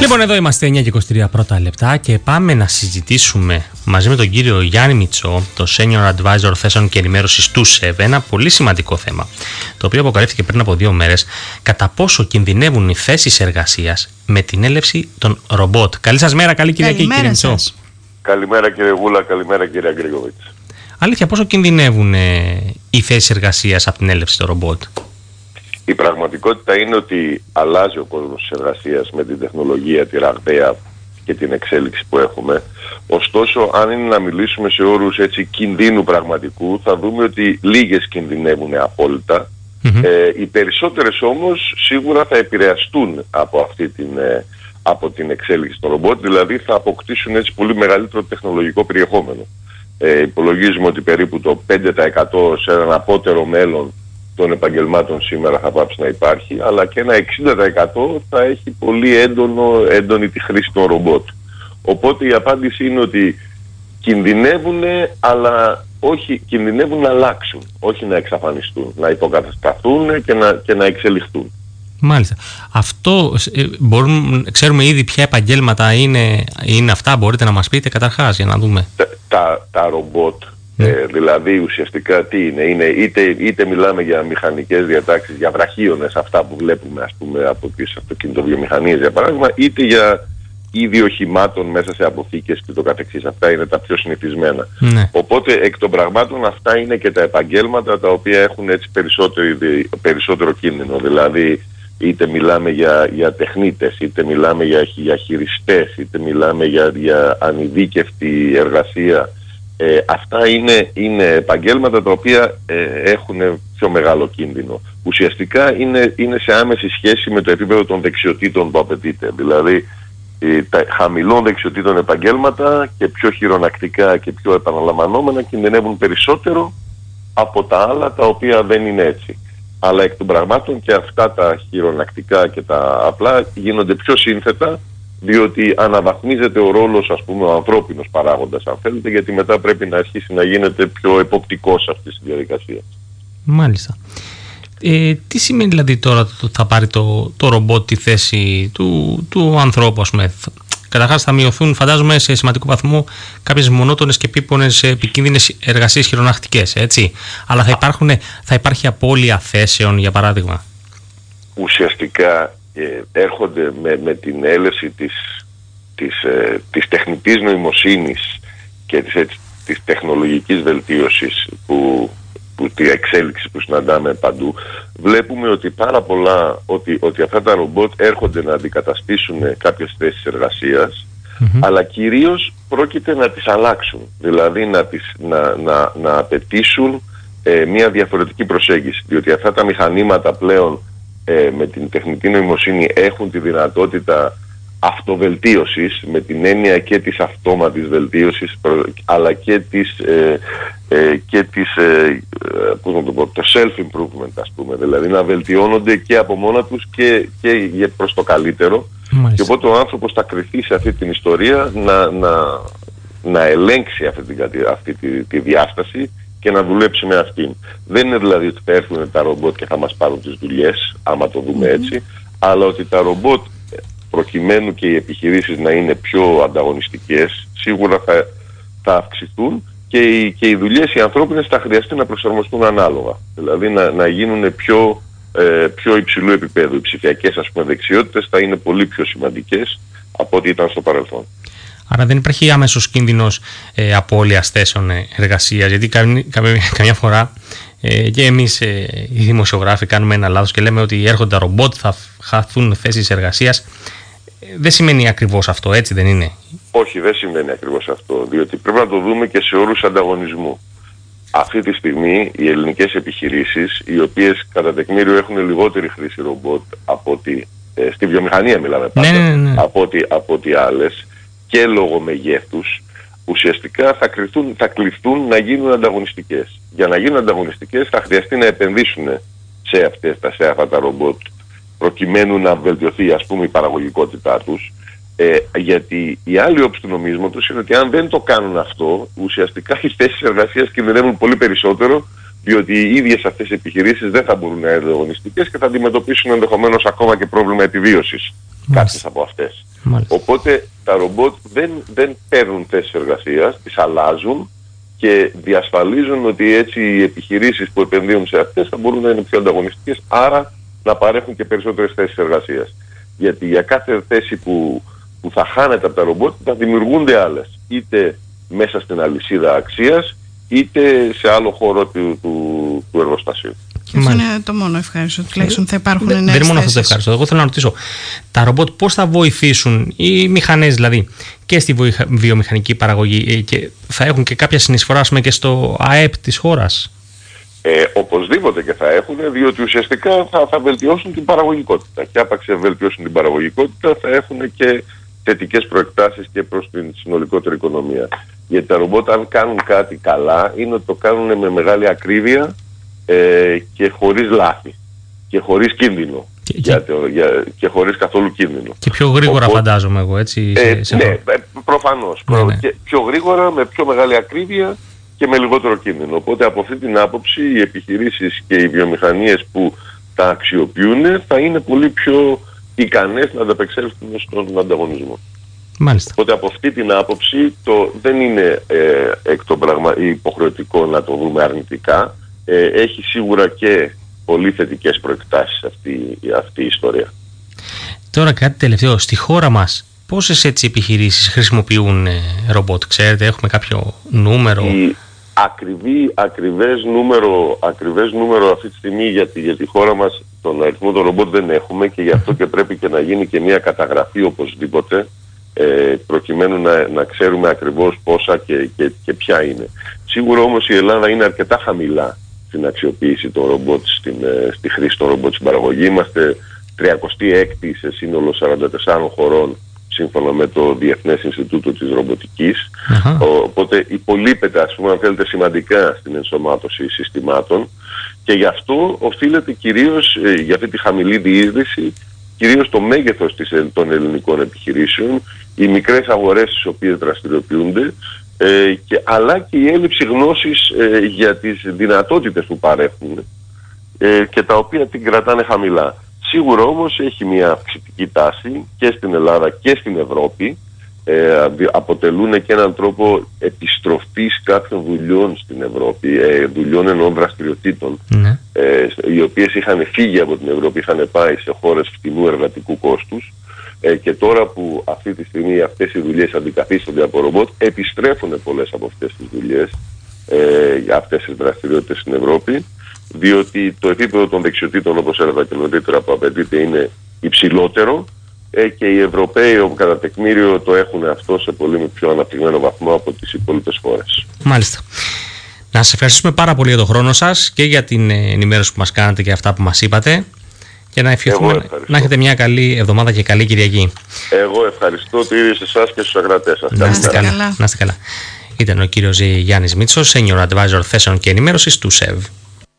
Λοιπόν, εδώ είμαστε 9 και 23 πρώτα λεπτά και πάμε να συζητήσουμε μαζί με τον κύριο Γιάννη Μητσό, το Senior Advisor Θέσεων και Ενημέρωσης του ΣΕΒ, ένα πολύ σημαντικό θέμα, το οποίο αποκαλύφθηκε πριν από 2 μέρες, κατά πόσο κινδυνεύουν οι θέσεις εργασίας με την έλευση των ρομπότ. Καλή σας μέρα, καλή Κυριακή, κύριε Μητσό. Καλημέρα κύριε Γούλα, καλημέρα κύριε Γκρίγοβιτς. Αλήθεια, πόσο κινδυνεύουν οι θέσεις εργασίας από την έλευση των ρομπότ? Η πραγματικότητα είναι ότι αλλάζει ο κόσμος της εργασίας με την τεχνολογία, τη ραγδαία και την εξέλιξη που έχουμε. Ωστόσο, αν είναι να μιλήσουμε σε όρους έτσι κινδύνου πραγματικού, θα δούμε ότι λίγες κινδυνεύουν απόλυτα. Οι περισσότερες όμως σίγουρα θα επηρεαστούν από την εξέλιξη των ρομπότ, δηλαδή θα αποκτήσουν έτσι πολύ μεγαλύτερο τεχνολογικό περιεχόμενο. Υπολογίζουμε ότι περίπου το 5% σε έναν απότερο μέλλον των επαγγελμάτων σήμερα θα πάψει να υπάρχει, αλλά και ένα 60% θα έχει πολύ έντονη τη χρήση των ρομπότ. Οπότε η απάντηση είναι ότι κινδυνεύουν, αλλά όχι, κινδυνεύουν να αλλάξουν, όχι να εξαφανιστούν, να υποκατασταθούν και να εξελιχθούν. Μάλιστα. Αυτό ξέρουμε ήδη ποια επαγγέλματα είναι αυτά, μπορείτε να μας πείτε καταρχάς για να δούμε. Τα ρομπότ, δηλαδή ουσιαστικά τι είναι, είτε μιλάμε για μηχανικές διατάξεις, για βραχίονες, αυτά που βλέπουμε ας πούμε από τις αυτοκινητοβιομηχανίες για παράδειγμα, είτε για είδη οχημάτων μέσα σε αποθήκες και το καθεξής. Αυτά είναι τα πιο συνηθισμένα. Οπότε εκ των πραγμάτων αυτά είναι και τα επαγγέλματα τα οποία έχουν έτσι περισσότερο κίνδυνο. Δηλαδή είτε μιλάμε για τεχνίτες, είτε μιλάμε για χειριστές, είτε μιλάμε για ανειδίκευτη εργασία. Αυτά είναι επαγγέλματα τα οποία έχουν πιο μεγάλο κίνδυνο. Ουσιαστικά είναι σε άμεση σχέση με το επίπεδο των δεξιοτήτων που απαιτείται. Δηλαδή τα χαμηλών δεξιοτήτων επαγγέλματα και πιο χειρονακτικά και πιο επαναλαμβανόμενα κινδυνεύουν περισσότερο από τα άλλα τα οποία δεν είναι έτσι. Αλλά εκ των πραγμάτων και αυτά τα χειρονακτικά και τα απλά γίνονται πιο σύνθετα, διότι αναβαθμίζεται ο ρόλος, ας πούμε, ο ανθρώπινος παράγοντας, αν θέλετε, γιατί μετά πρέπει να αρχίσει να γίνεται πιο εποπτικός αυτή τη διαδικασία. Μάλιστα. Τι σημαίνει δηλαδή τώρα θα πάρει το ρομπότ τη θέση του ανθρώπου, ας πούμε? Καταρχάς θα μειωθούν, φαντάζομαι, σε σημαντικό βαθμό κάποιες μονότονες και επίπονες επικίνδυνες εργασίες χειρονακτικές, έτσι. Αλλά θα υπάρχει απώλεια θέσεων, για παράδειγμα? Ουσιαστικά έρχονται με την έλευση της τεχνητής νοημοσύνης και της τεχνολογικής βελτίωσης τη εξέλιξη που συναντάμε παντού, βλέπουμε ότι πάρα πολλά, ότι αυτά τα ρομπότ έρχονται να αντικαταστήσουν κάποιες θέσεις εργασίας, αλλά κυρίως πρόκειται να τις αλλάξουν, δηλαδή να απαιτήσουν μια διαφορετική προσέγγιση, διότι αυτά τα μηχανήματα πλέον με την τεχνητή νοημοσύνη έχουν τη δυνατότητα αυτοβελτίωσης, με την έννοια και της αυτόματης βελτίωσης, αλλά και το self-improvement, ας πούμε, δηλαδή να βελτιώνονται και από μόνα τους και προς το καλύτερο. Μάλιστα. Και οπότε ο άνθρωπος θα κριθεί σε αυτή την ιστορία να ελέγξει αυτή τη διάσταση και να δουλέψει με αυτήν. Δεν είναι δηλαδή ότι θα έρθουν τα ρομπότ και θα μας πάρουν τις δουλειές, άμα το δούμε έτσι, αλλά ότι τα ρομπότ, προκειμένου και οι επιχειρήσεις να είναι πιο ανταγωνιστικές, σίγουρα θα αυξηθούν και οι δουλειές οι ανθρώπινες θα χρειαστεί να προσαρμοστούν ανάλογα. Δηλαδή να γίνουν πιο υψηλού επίπεδου. Οι ψηφιακές, ας πούμε, δεξιότητες θα είναι πολύ πιο σημαντικές από ό,τι ήταν στο παρελθόν. Άρα δεν υπάρχει άμεσος κίνδυνος απώλειας θέσεων εργασίας, γιατί καμιά φορά και εμείς οι δημοσιογράφοι κάνουμε ένα λάθος και λέμε ότι έρχονται τα ρομπότ, θα χαθούν θέσεις εργασίας. Δεν σημαίνει ακριβώς αυτό, έτσι δεν είναι? Όχι, δεν σημαίνει ακριβώς αυτό, διότι πρέπει να το δούμε και σε όρους ανταγωνισμού. Αυτή τη στιγμή οι ελληνικές επιχειρήσεις, οι οποίες κατά τεκμήριο έχουν λιγότερη χρήση ρομπότ από ότι στη βιομηχανία μιλάμε πάντα, από ότι άλλες, και λόγω μεγέθους, ουσιαστικά θα κληθούν να γίνουν ανταγωνιστικές. Για να γίνουν ανταγωνιστικές θα χρειαστεί να επενδύσουν σε αυτά τα ρομπότ, προκειμένου να βελτιωθεί, ας πούμε, η παραγωγικότητά τους. Γιατί η άλλη όψη του νομίσματος είναι ότι αν δεν το κάνουν αυτό, ουσιαστικά οι θέσεις εργασίας κινδυνεύουν πολύ περισσότερο, διότι οι ίδιες αυτές οι επιχειρήσεις δεν θα μπορούν να είναι ανταγωνιστικές και θα αντιμετωπίσουν ενδεχομένως ακόμα και πρόβλημα επιβίωσης κάποιες από αυτές. Μάλιστα. Οπότε τα ρομπότ δεν παίρνουν θέσεις εργασίας, τις αλλάζουν και διασφαλίζουν ότι έτσι οι επιχειρήσεις που επενδύουν σε αυτές θα μπορούν να είναι πιο ανταγωνιστικές, άρα να παρέχουν και περισσότερες θέσεις εργασίας. Γιατί για κάθε θέση που θα χάνεται από τα ρομπότ θα δημιουργούνται άλλες, είτε μέσα στην αλυσίδα αξίας, είτε σε άλλο χώρο του εργοστασίου. Και αυτό είναι το μόνο ευχάριστο. Τουλάχιστον θα υπάρχουν νέες θέσεις. Δεν είναι μόνο αυτό το ευχάριστο. Εγώ θέλω να ρωτήσω, τα ρομπότ πώς θα βοηθήσουν, οι μηχανές δηλαδή, και στη βιομηχανική παραγωγή, και θα έχουν και κάποια συνεισφορά και στο ΑΕΠ της χώρας? Οπωσδήποτε και θα έχουν, διότι ουσιαστικά θα βελτιώσουν την παραγωγικότητα. Και άπαξ βελτιώσουν την παραγωγικότητα, θα έχουν και θετικές προεκτάσεις και προς την συνολικότερη οικονομία. Γιατί τα ρομπότ, αν κάνουν κάτι καλά, είναι ότι το κάνουν με μεγάλη ακρίβεια και χωρίς λάθη και χωρίς κίνδυνο. Και χωρίς καθόλου κίνδυνο. Και πιο γρήγορα, φαντάζομαι εγώ, έτσι. Ναι, προφανώς. Ναι. Και πιο γρήγορα, με πιο μεγάλη ακρίβεια και με λιγότερο κίνδυνο. Οπότε από αυτή την άποψη οι επιχειρήσεις και οι βιομηχανίες που τα αξιοποιούν θα είναι πολύ πιο ικανές να ανταπεξέλθουν στον ανταγωνισμό. Μάλιστα. Οπότε από αυτή την άποψη δεν είναι υποχρεωτικό να το δούμε αρνητικά. Έχει σίγουρα και πολύ θετικές προεκτάσεις αυτή η ιστορία. Τώρα κάτι τελευταίο. Στη χώρα μας πόσες έτσι επιχειρήσεις χρησιμοποιούν ρομπότ? Ξέρετε, έχουμε κάποιο νούμερο? Ακριβές νούμερο αυτή τη στιγμή για τη χώρα μας, τον αριθμό των ρομπότ δεν έχουμε, και γι' αυτό και πρέπει και να γίνει και μια καταγραφή οπωσδήποτε, προκειμένου να ξέρουμε ακριβώς πόσα και ποια είναι. Σίγουρα όμως η Ελλάδα είναι αρκετά χαμηλά στην αξιοποίηση των ρομπότ, στη χρήση των ρομπότ στην παραγωγή. Είμαστε 36η σε σύνολο 44 χωρών, σύμφωνα με το Διεθνές Ινστιτούτο της Ρομποτικής. Οπότε υπολείπεται, ας πούμε, αν θέλετε, σημαντικά στην ενσωμάτωση συστημάτων, και γι' αυτό οφείλεται κυρίως, για αυτή τη χαμηλή διείσδυση, κυρίως το μέγεθος των ελληνικών επιχειρήσεων, οι μικρές αγορές στις οποίες δραστηριοποιούνται, αλλά και η έλλειψη γνώσης για τις δυνατότητες που παρέχουν και τα οποία την κρατάνε χαμηλά. Σίγουρα όμως έχει μια αυξητική τάση και στην Ελλάδα και στην Ευρώπη. Αποτελούν και έναν τρόπο επιστροφής κάποιων δουλειών στην Ευρώπη, δουλειών εννοώ δραστηριοτήτων, οι οποίες είχαν φύγει από την Ευρώπη, είχαν πάει σε χώρες φτηνού εργατικού κόστους, και τώρα που αυτή τη στιγμή αυτές οι δουλειές αντικαθίστανται από ρομπότ, επιστρέφουν πολλές από αυτές τις δουλειές, αυτές τις δραστηριότητες στην Ευρώπη, διότι το επίπεδο των δεξιοτήτων, όπως έλεγα και νωρίτερα, που απαιτείται είναι υψηλότερο, και οι Ευρωπαίοι κατά τεκμήριο το έχουν αυτό σε πολύ πιο αναπτυγμένο βαθμό από τις υπόλοιπες χώρες. Μάλιστα. Να σας ευχαριστούμε πάρα πολύ για τον χρόνο σας και για την ενημέρωση που μας κάνατε και αυτά που μας είπατε, και να ευχηθούμε να έχετε μια καλή εβδομάδα και καλή Κυριακή. Εγώ ευχαριστώ το ίδιο σε εσάς και στους ακρατές σας. Να είστε καλά. Ήταν ο κύριος Γιάννης Μίτσος, Senior Advisor Θέσεων και Ενημέρωσης του ΣΕΒ.